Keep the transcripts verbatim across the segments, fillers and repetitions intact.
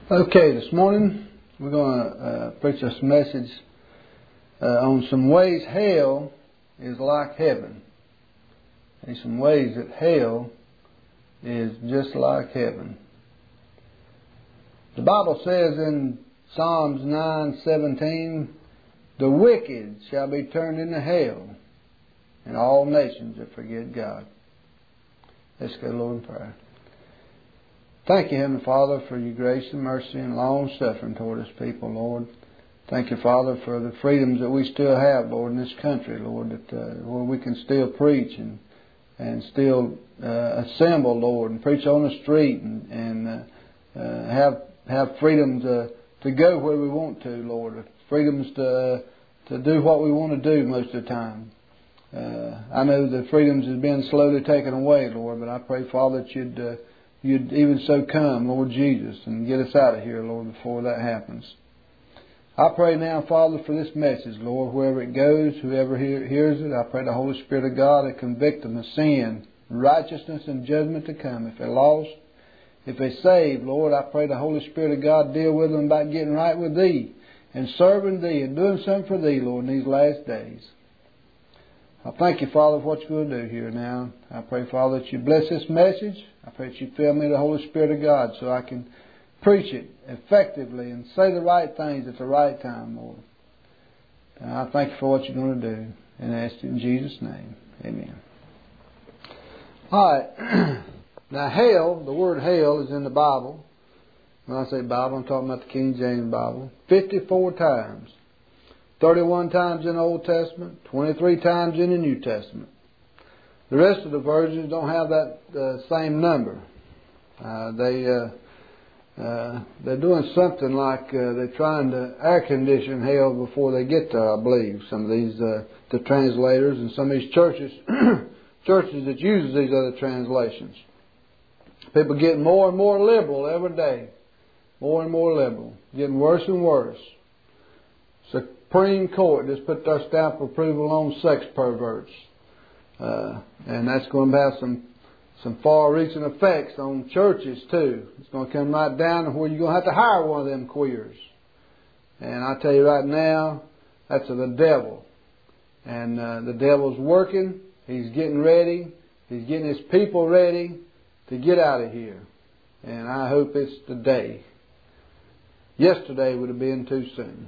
Okay, this morning we're going to uh, preach this message uh, on some ways hell is like heaven. There's some ways that hell is just like heaven. The Bible says in Psalms nine seventeen, the wicked shall be turned into hell, and all nations that forget God. Let's go, Lord, in prayer. Thank you, Heavenly Father, for your grace and mercy and long-suffering toward us people, Lord. Thank you, Father, for the freedoms that we still have, Lord, in this country, Lord, that uh, where we can still preach and and still uh, assemble, Lord, and preach on the street and, and uh, uh, have have freedom to, to go where we want to, Lord. Freedoms to uh, to do what we want to do most of the time. Uh, I know the freedoms has been slowly taken away, Lord, but I pray, Father, that you'd uh, You'd even so come, Lord Jesus, and get us out of here, Lord, before that happens. I pray now, Father, for this message, Lord, wherever it goes, whoever hear, hears it, I pray the Holy Spirit of God to convict them of sin, righteousness, and judgment to come. If they're lost, if they're saved, Lord, I pray the Holy Spirit of God deal with them about getting right with Thee and serving Thee and doing something for Thee, Lord, in these last days. I thank you, Father, for what you're going to do here now. I pray, Father, that you bless this message. I pray that you fill me with the Holy Spirit of God so I can preach it effectively and say the right things at the right time, Lord. And I thank you for what you're going to do. And I ask it in Jesus' name. Amen. All right. Now, hell, the word hell is in the Bible. When I say Bible, I'm talking about the King James Bible. fifty-four times. thirty-one times in the Old Testament, twenty-three times in the New Testament. The rest of the versions don't have that uh, same number. Uh, they, uh, uh, they're doing something like uh, they're trying to air condition hell before they get there, I believe. Some of these, uh, the translators and some of these churches, churches that use these other translations. People getting more and more liberal every day. More and more liberal. Getting worse and worse. Supreme Court just put their stamp of approval on sex perverts. Uh, and that's going to have some some far-reaching effects on churches, too. It's going to come right down to where you're going to have to hire one of them queers. And I tell you right now, that's of the devil. And uh, the devil's working. He's getting ready. He's getting his people ready to get out of here. And I hope it's today. Yesterday would have been too soon.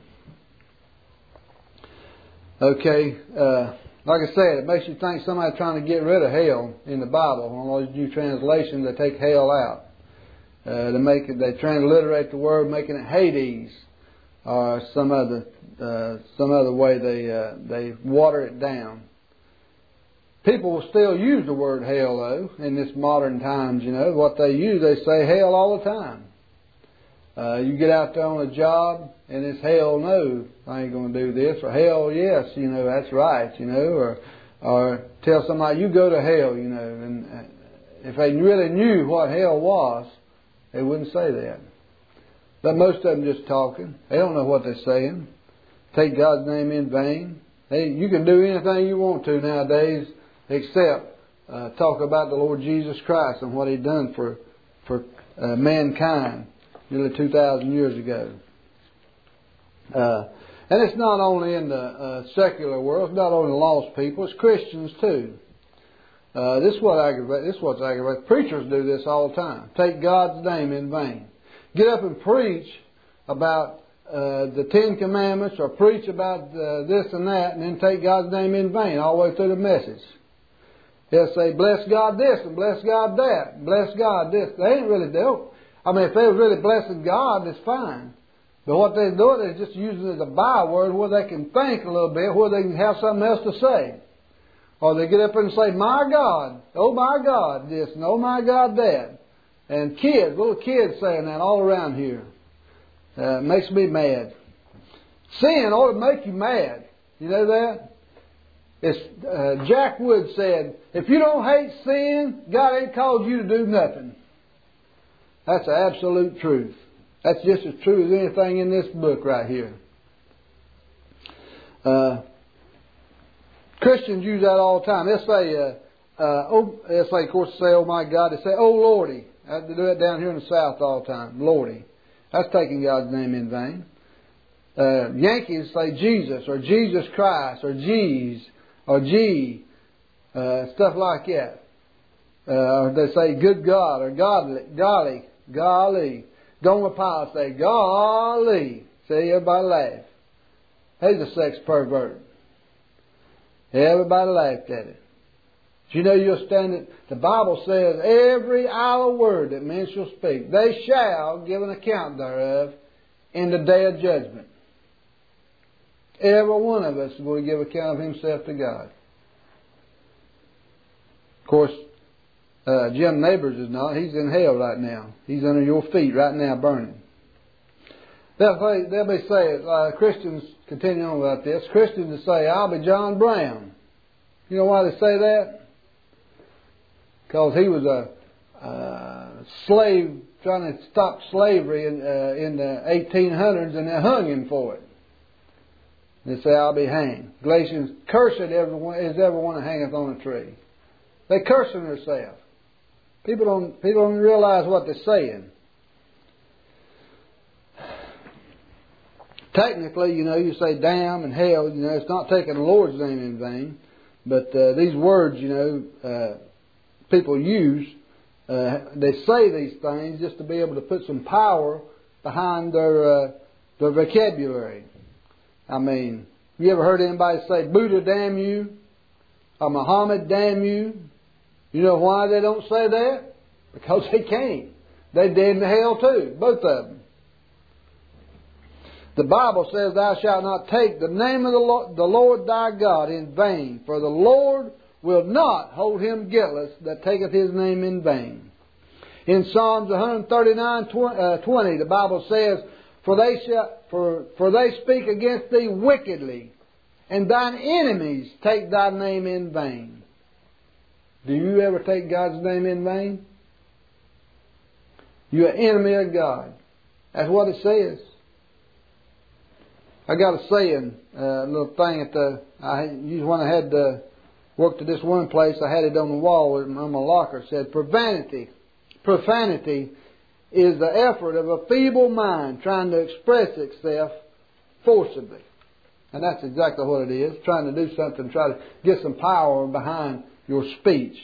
Okay, uh, like I said, it makes you think somebody's trying to get rid of hell in the Bible. On all these new translations, they take hell out. Uh, they make it, they transliterate the word, making it Hades, or some other uh, some other way they uh, they water it down. People will still use the word hell, though, in this modern times. You know what they use? They say hell all the time. Uh, you get out there on a job and it's hell no, I ain't going to do this, or hell yes, you know, that's right, you know, or or tell somebody you go to hell, you know, and if they really knew what hell was, they wouldn't say that. But most of them just talking. They don't know what they're saying. Take God's name in vain. They, you can do anything you want to nowadays except uh, talk about the Lord Jesus Christ and what He done for for uh, mankind. Nearly two thousand years ago. Uh, and it's not only in the uh, secular world, it's not only lost people, it's Christians too. Uh, this is what aggravates, this is what's aggravating. Preachers do this all the time. Take God's name in vain. Get up and preach about uh, the Ten Commandments or preach about uh, this and that and then take God's name in vain all the way through the message. They'll say, bless God this and bless God that, bless God this. They ain't really, they don't. I mean, if they were really blessing God, it's fine. But what they're doing is just using it as a byword where they can think a little bit, where they can have something else to say. Or they get up and say, my God, oh my God, this, and oh my God, that. And kids, little kids saying that all around here. Uh, it makes me mad. Sin ought to make you mad. You know that? It's, uh, Jack Wood said, if you don't hate sin, God ain't called you to do nothing. That's the absolute truth. That's just as true as anything in this book right here. Uh, Christians use that all the time. They'll say, uh, uh, oh, they'll say, of course, say, oh my God. They say, oh Lordy. They do that down here in the South all the time. Lordy. That's taking God's name in vain. Uh, Yankees say Jesus or Jesus Christ or G's or G, uh, stuff like that. Uh, or they say good God or godly, golly, golly. Gomer Pyle say golly. See, everybody laugh. He's a sex pervert. Everybody laughed at it. Do you know you'll stand it? The Bible says every idle word that men shall speak, they shall give an account thereof in the day of judgment. Every one of us is going to give account of himself to God. Of course, uh, Jim Neighbors is not. He's in hell right now. He's under your feet right now burning. They'll, say, they'll be saying, uh, Christians, continue on about this, Christians will say, I'll be John Brown. You know why they say that? Because he was a uh, slave trying to stop slavery in, uh, in the eighteen hundreds, and they hung him for it. They say, I'll be hanged. Galatians, cursed everyone, is everyone that hangeth on a tree. They're cursing themselves. People don't, people don't realize what they're saying. Technically, you know, you say damn and hell, you know, it's not taking the Lord's name in vain. But uh, these words, you know, uh, people use, uh, they say these things just to be able to put some power behind their, uh, their vocabulary. I mean, you ever heard anybody say, Buddha damn you? Or Muhammad damn you? You know why they don't say that? Because they can't. They're dead in hell too, both of them. The Bible says, Thou shalt not take the name of the Lord, the Lord thy God in vain, for the Lord will not hold him guiltless that taketh his name in vain. In Psalms one thirty-nine, twenty, the Bible says, For they shall, for, for they speak against thee wickedly, and thine enemies take thy name in vain. Do you ever take God's name in vain? You're an enemy of God. That's what it says. I got a saying, uh, a little thing at the, I used when I had uh, worked at this one place, I had it on the wall on my locker. It said, profanity, profanity is the effort of a feeble mind trying to express itself forcibly. And that's exactly what it is, trying to do something, try to get some power behind your speech.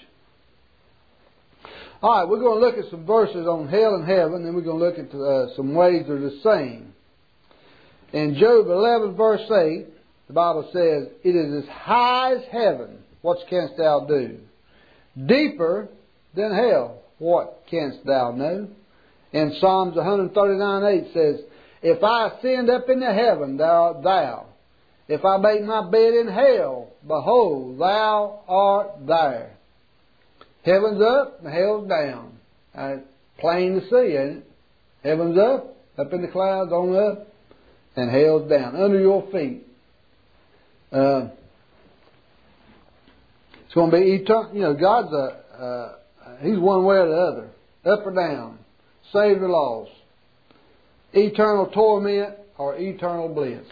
All right, we're going to look at some verses on hell and heaven, then we're going to look at uh, some ways they're the same. In Job eleven verse eight, the Bible says, It is as high as heaven, what canst thou do? Deeper than hell, what canst thou know? In Psalms one thirty-nine eight says, If I ascend up into heaven, thou art thou. If I make my bed in hell, behold, thou art there. Heaven's up and hell's down. Uh, plain to see, ain't it? Heaven's up, up in the clouds, on up. And hell's down, under your feet. Uh, it's going to be eternal. You know, God's a, uh, He's one way or the other. Up or down. Saved or lost. Eternal torment or eternal bliss.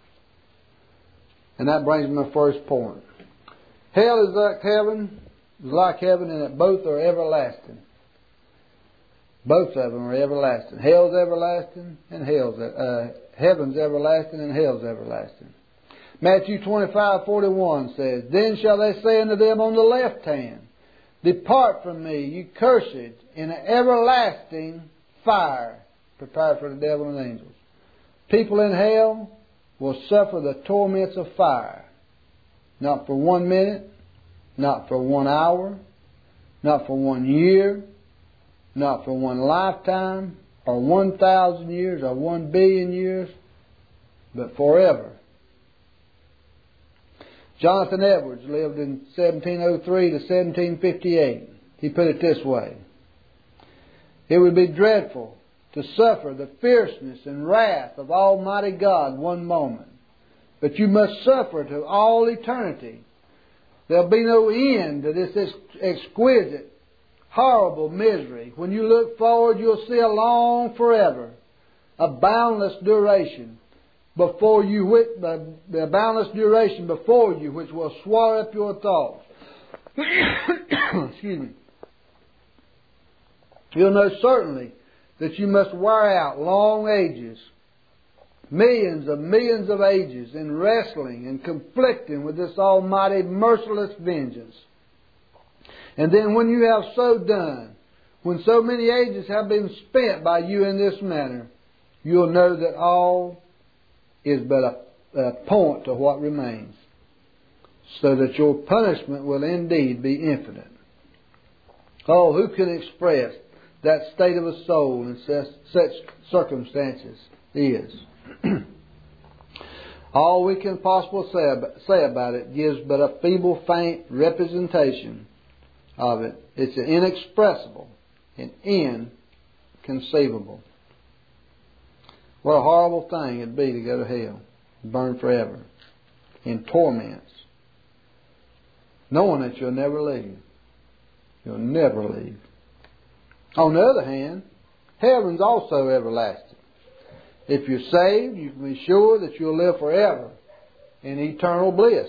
And that brings me to my first point. Hell is like heaven, is like heaven in that both are everlasting. Both of them are everlasting. Hell's everlasting and hell's uh, heaven's everlasting and hell's everlasting. Matthew twenty-five forty-one says, Then shall they say unto them on the left hand, Depart from me, you cursed, in an everlasting fire, prepared for the devil and angels. People in hell will suffer the torments of fire. Not for one minute, not for one hour, not for one year, not for one lifetime, or one thousand years, or one billion years, but forever. Jonathan Edwards lived in seventeen oh three to seventeen fifty-eight. He put it this way. It would be dreadful to suffer the fierceness and wrath of Almighty God one moment, but you must suffer to all eternity. There'll be no end to this exquisite, horrible misery. When you look forward, you'll see a long forever, a boundless duration before you, the boundless duration before you, which will swallow up your thoughts. Excuse me. You'll know certainly that you must wear out long ages, millions of millions of ages in wrestling and conflicting with this almighty merciless vengeance. And then when you have so done, when so many ages have been spent by you in this manner, you'll know that all is but a, a point to what remains, so that your punishment will indeed be infinite. Oh, who can express that state of a soul in such, such circumstances is? All we can possibly say about, say about it gives but a feeble, faint representation of it. It's inexpressible and inconceivable. What a horrible thing it'd be to go to hell, burn forever, in torments, knowing that you'll never leave. You'll never leave. On the other hand, heaven's also everlasting. If you're saved, you can be sure that you'll live forever in eternal bliss.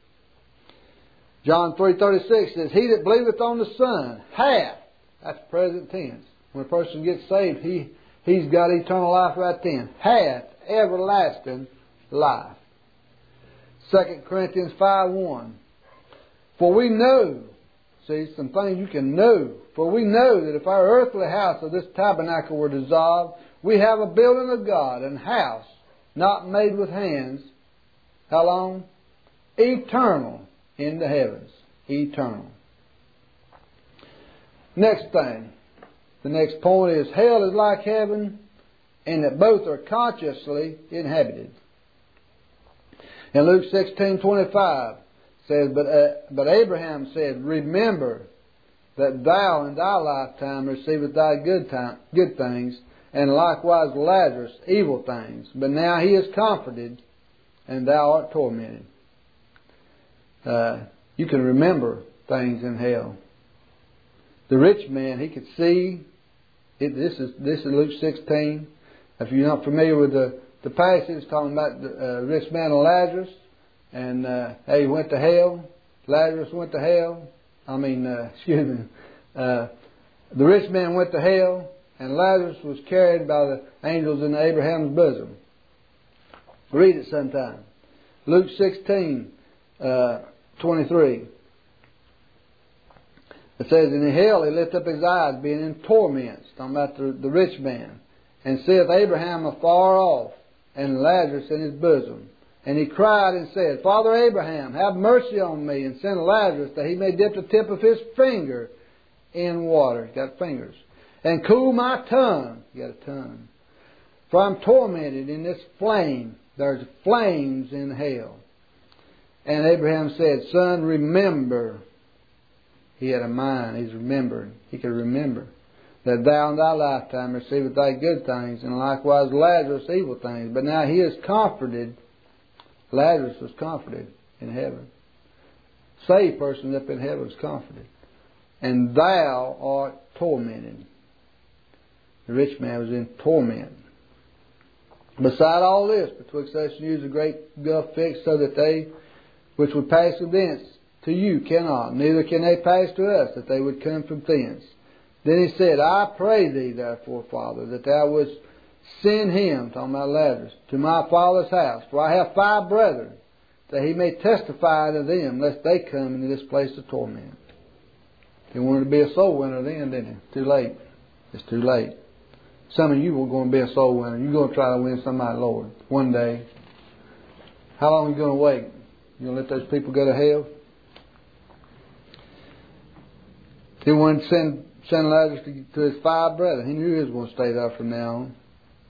John three thirty-six says, He that believeth on the Son hath, that's present tense. When a person gets saved, he, he's got eternal life right then. Hath everlasting life. Second Corinthians five one. For we know, see, some things you can know. For we know that if our earthly house of this tabernacle were dissolved, we have a building of God, an house not made with hands. How long? Eternal in the heavens. Eternal. Next thing. The next point is hell is like heaven, and that both are consciously inhabited. In Luke sixteen twenty-five says, But, uh, but Abraham said, Remember that thou in thy lifetime receivest thy good, time, good things, and likewise Lazarus evil things. But now he is comforted, and thou art tormented. Uh, you can remember things in hell. The rich man, he could see. It, this is this is Luke sixteen. If you're not familiar with the, the passage, it's talking about the uh, rich man and Lazarus. And uh, hey, he went to hell. Lazarus went to hell. I mean, uh, excuse me. Uh, the rich man went to hell, and Lazarus was carried by the angels in Abraham's bosom. Read it sometime. Luke sixteen, uh, twenty-three. It says, In hell he lift up his eyes, being in torments, talking about the, the rich man, and seeth Abraham afar off, and Lazarus in his bosom. And he cried and said, Father Abraham, have mercy on me, and send Lazarus that he may dip the tip of his finger in water. He's got fingers. And cool my tongue. He got a tongue. For I'm tormented in this flame. There's flames in hell. And Abraham said, Son, remember. He had a mind. He's remembering. He could remember that thou in thy lifetime receivest thy good things, and likewise Lazarus evil things. But now he is comforted. Lazarus was comforted in heaven. Saved person up in heaven was comforted. And thou art tormented. The rich man was in torment. Beside all this, betwixt us and you is a great gulf fixed, so that they which would pass from thence to you cannot, neither can they pass to us, that they would come from thence. Then he said, I pray thee, therefore, Father, that thou wouldst send him, talking about Lazarus, to my father's house. For I have five brethren, that he may testify to them, lest they come into this place of torment. He wanted to be a soul winner then, didn't he? Too late. It's too late. Some of you were going to be a soul winner. You're going to try to win somebody, Lord, one day. How long are you going to wait? You going to let those people go to hell? He wanted to send, send Lazarus to, to his five brethren. He knew he was going to stay there from now on.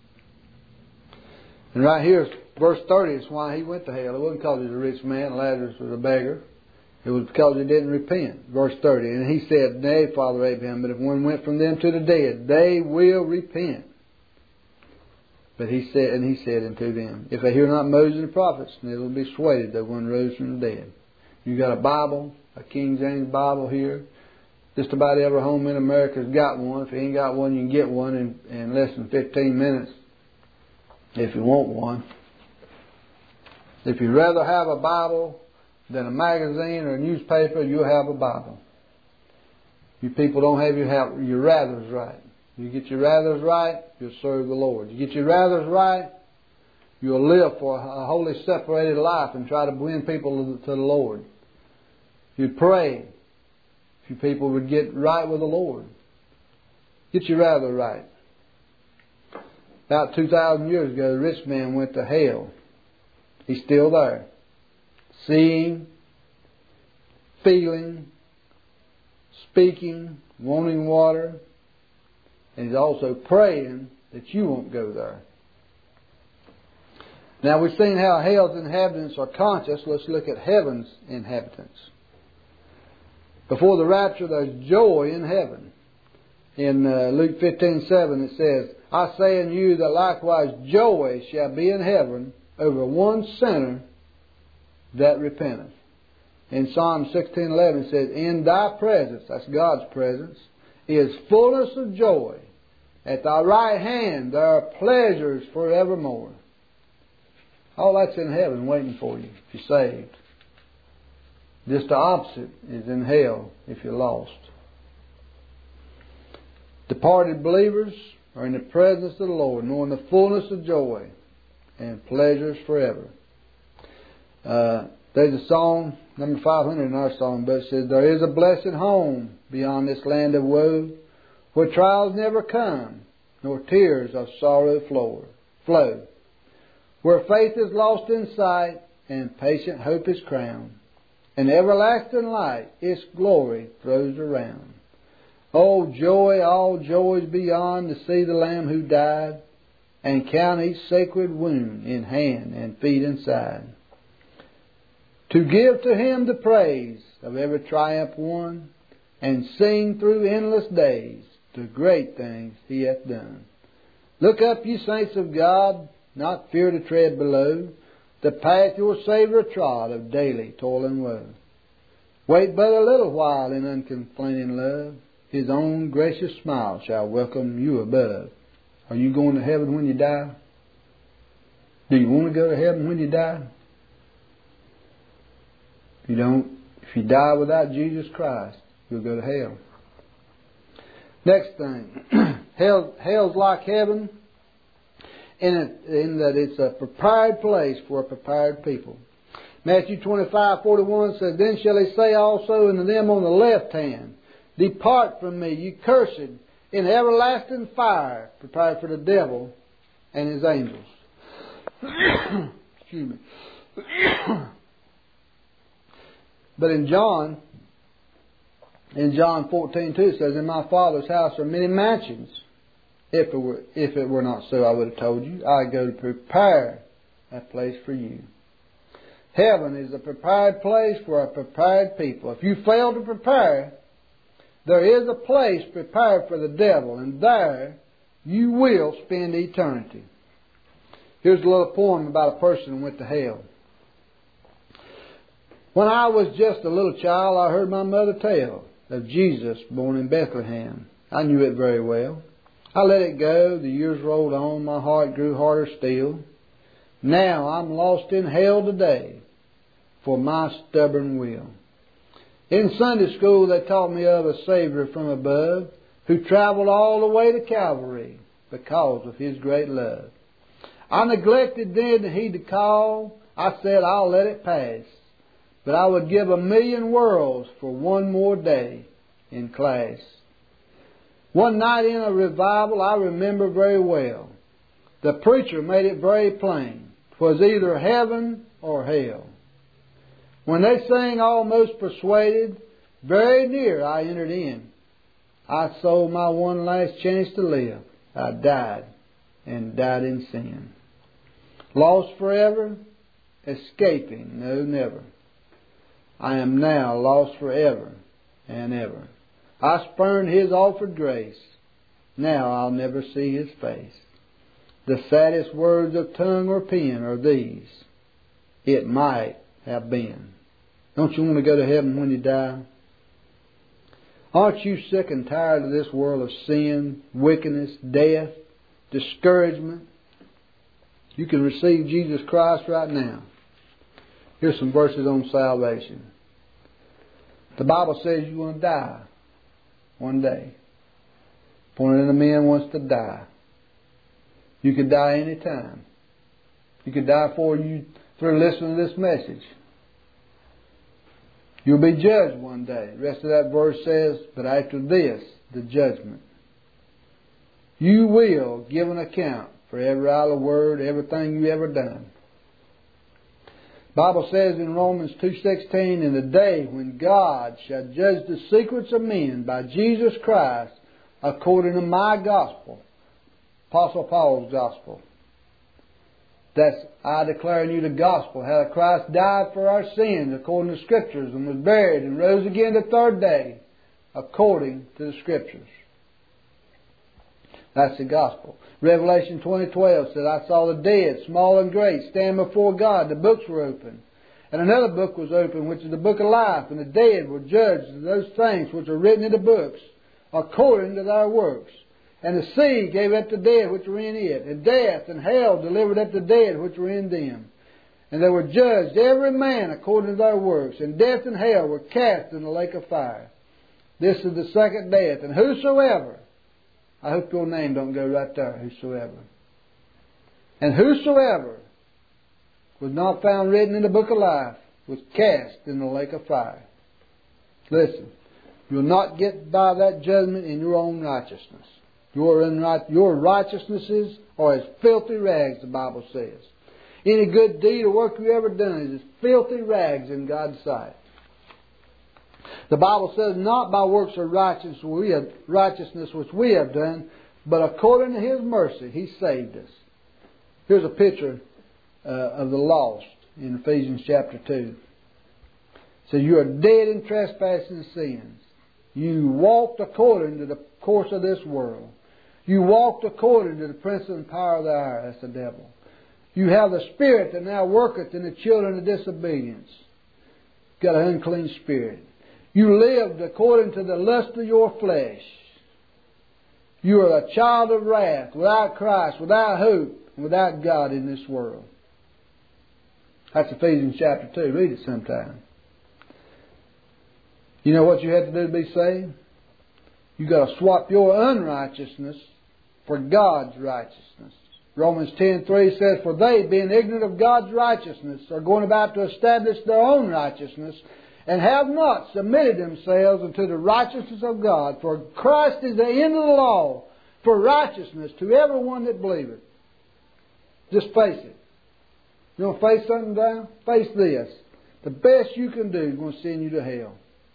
And right here, verse thirty is why he went to hell. It wasn't because he was a rich man, Lazarus was a beggar. It was because he didn't repent. Verse thirty. And he said, Nay, Father Abraham, but if one went from them to the dead, they will repent. But he said, and he said unto them, If they hear not Moses and the prophets, they will be persuaded that one rose from the dead. You got a Bible, a King James Bible here. Just about every home in America has got one. If you ain't got one, you can get one in, in less than fifteen minutes. If you want one. If you'd rather have a Bible than a magazine or a newspaper, you'll have a Bible. You people don't have your, have your rathers right. You get your rathers right, you'll serve the Lord. You get your rathers right, you'll live for a wholly separated life and try to win people to the Lord. You pray if you people would get right with the Lord. Get your rather right. About two thousand years ago, the rich man went to hell. He's still there. Seeing, feeling, speaking, wanting water. And he's also praying that you won't go there. Now we've seen how hell's inhabitants are conscious. Let's look at heaven's inhabitants. Before the rapture, there's joy in heaven. In uh, Luke fifteen seven it says, I say unto you that likewise joy shall be in heaven over one sinner that repenteth. In Psalm sixteen eleven it says, in thy presence, that's God's presence, is fullness of joy. At thy right hand there are pleasures forevermore. All that's in heaven waiting for you if you're saved. Just the opposite is in hell if you're lost. Departed believers are in the presence of the Lord, knowing the fullness of joy and pleasures forever. Uh, there's a song, number five hundred in our song, but it says, there is a blessed home beyond this land of woe, where trials never come, nor tears of sorrow flow, flow, where faith is lost in sight, and patient hope is crowned, and everlasting light its glory throws around. Oh, joy, all joys beyond, to see the Lamb who died, and count each sacred wound in hand and feet and side. To give to Him the praise of every triumph won, and sing through endless days the great things He hath done. Look up, ye saints of God, not fear to tread below the path your Saviour trod of daily toil and woe. Wait but a little while in uncomplaining love, His own gracious smile shall welcome you above. Are you going to heaven when you die? Do you want to go to heaven when you die? If you don't, if you die without Jesus Christ, you'll go to hell. Next thing, hell, hell's like heaven in, it, in that it's a prepared place for a prepared people. Matthew twenty-five forty-one says, then shall He say also unto them on the left hand, depart from me, ye cursed, in everlasting fire, prepared for the devil and his angels. Excuse me. But in John, in John fourteen two, it says, in my Father's house are many mansions. If it were, if it were not so, I would have told you. I go to prepare a place for you. Heaven is a prepared place for a prepared people. If you fail to prepare, there is a place prepared for the devil, and there you will spend eternity. Here's a little poem about a person who went to hell. When I was just a little child, I heard my mother tell of Jesus born in Bethlehem. I knew it very well. I let it go. The years rolled on. My heart grew harder still. Now I'm lost in hell today for my stubborn will. In Sunday school they taught me of a Savior from above who traveled all the way to Calvary because of His great love. I neglected then to heed the call. I said I'll let it pass. But I would give a million worlds for one more day in class. One night in a revival I remember very well. The preacher made it very plain. 'Twas either heaven or hell. When they sang Almost Persuaded, very near I entered in. I sold my one last chance to live. I died, and died in sin. Lost forever, escaping, no never. I am now lost forever and ever. I spurned His offered grace. Now I'll never see His face. The saddest words of tongue or pen are these: it might have been. Don't you want to go to heaven when you die? Aren't you sick and tired of this world of sin, wickedness, death, discouragement? You can receive Jesus Christ right now. Here's some verses on salvation. The Bible says you're going to die one day. One of the men wants to die. You could die any time. You could die before you through listening to this message. You'll be judged one day. The rest of that verse says, but after this, the judgment. You will give an account for every idle word, everything you ever done. The Bible says in Romans two sixteen, in the day when God shall judge the secrets of men by Jesus Christ, according to my gospel, Apostle Paul's gospel. That's, I declare in you the gospel, how Christ died for our sins according to the Scriptures, and was buried and rose again the third day according to the Scriptures. That's the gospel. Revelation twenty twelve said, I saw the dead, small and great, stand before God. The books were open. And another book was open, which is the book of life. And the dead were judged of those things which are written in the books, according to their works. And the sea gave up the dead which were in it. And death and hell delivered up the dead which were in them. And they were judged every man according to their works. And death and hell were cast in the lake of fire. This is the second death. And whosoever, I hope your name don't go right there, whosoever. And whosoever was not found written in the book of life was cast in the lake of fire. Listen, you'll not get by that judgment in your own righteousness. Your, unright, your righteousnesses are as filthy rags, the Bible says. Any good deed or work you ever done is as filthy rags in God's sight. The Bible says, not by works of righteousness, we have, righteousness which we have done, but according to His mercy, He saved us. Here's a picture uh, of the lost in Ephesians chapter two. So you are dead in trespasses and sins. You walked according to the course of this world. You walked according to the prince and power of the air, that's the devil. You have the spirit that now worketh in the children of disobedience. You've got an unclean spirit. You lived according to the lust of your flesh. You are a child of wrath, without Christ, without hope, and without God in this world. That's Ephesians chapter two. Read it sometime. You know what you have to do to be saved? You've got to swap your unrighteousness for God's righteousness. Romans ten three says, for they, being ignorant of God's righteousness, are going about to establish their own righteousness, and have not submitted themselves unto the righteousness of God. For Christ is the end of the law for righteousness to everyone that believeth. Just face it. You want to face something down? Face this. The best you can do is going to send you to hell.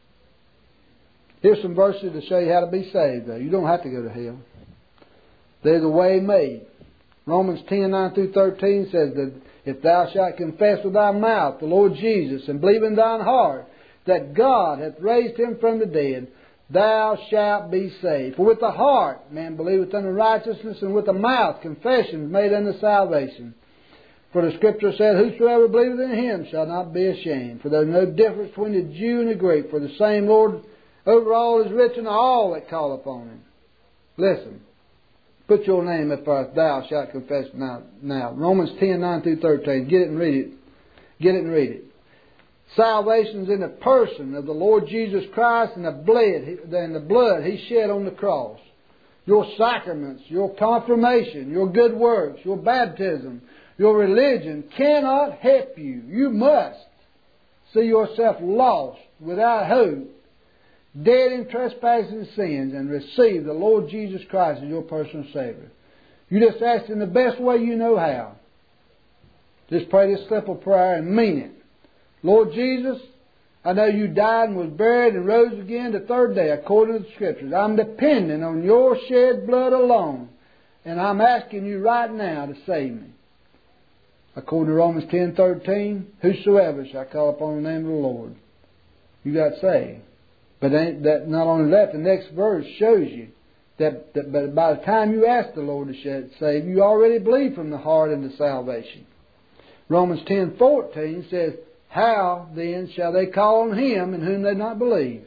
Here's some verses to show you how to be saved, though. You don't have to go to hell. There's a way made. Romans ten nine through thirteen says that if thou shalt confess with thy mouth the Lord Jesus, and believe in thine heart that God hath raised Him from the dead, thou shalt be saved. For with the heart man believeth unto righteousness, and with the mouth confession is made unto salvation. For the Scripture said, whosoever believeth in Him shall not be ashamed. For there is no difference between the Jew and the Greek, for the same Lord over all is rich unto all that call upon Him. Listen. Put your name up there, thou shalt confess now. Now, Romans ten nine through thirteen. Get it and read it. Get it and read it. Salvation is in the person of the Lord Jesus Christ and the blood, and the blood He shed on the cross. Your sacraments, your confirmation, your good works, your baptism, your religion cannot help you. You must see yourself lost, without hope, dead in trespasses and sins, and receive the Lord Jesus Christ as your personal Savior. You just ask in the best way you know how. Just pray this simple prayer and mean it. Lord Jesus, I know You died and was buried and rose again the third day according to the Scriptures. I'm depending on Your shed blood alone, and I'm asking You right now to save me. According to Romans ten thirteen, whosoever shall call upon the name of the Lord, you got saved. But ain't that, not only that, the next verse shows you that, that but by the time you ask the Lord to save, you already believe from the heart into salvation. Romans ten fourteen says, how then shall they call on Him in whom they not believe?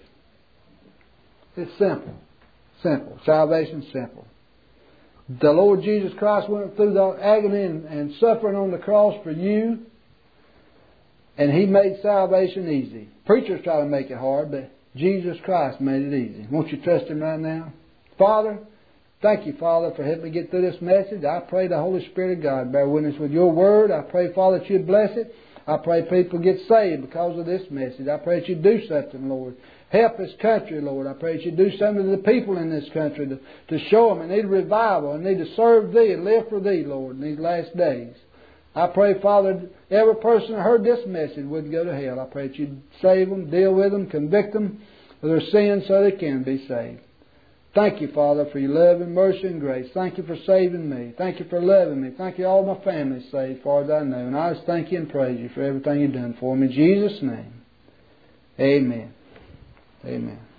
It's simple. Simple. Salvation's simple. The Lord Jesus Christ went through the agony and, and suffering on the cross for you, and He made salvation easy. Preachers try to make it hard, but Jesus Christ made it easy. Won't you trust Him right now? Father, Thank you, Father, for helping me get through this message. I pray the Holy Spirit of God bear witness with your word. I pray, Father, that you'd bless it. I pray people get saved because of this message. I pray that you do something, Lord. Help this country, Lord. I pray that you do something to the people in this country to, to show them they need a revival and need to serve Thee and live for Thee, Lord, in these last days. I pray, Father, every person who heard this message wouldn't go to hell. I pray that you'd save them, deal with them, convict them of their sins so they can be saved. Thank you, Father, for your love and mercy and grace. Thank you for saving me. Thank you for loving me. Thank you all my family saved, as far as I know. And I just thank you and praise you for everything you've done for me. In Jesus' name, amen. Amen.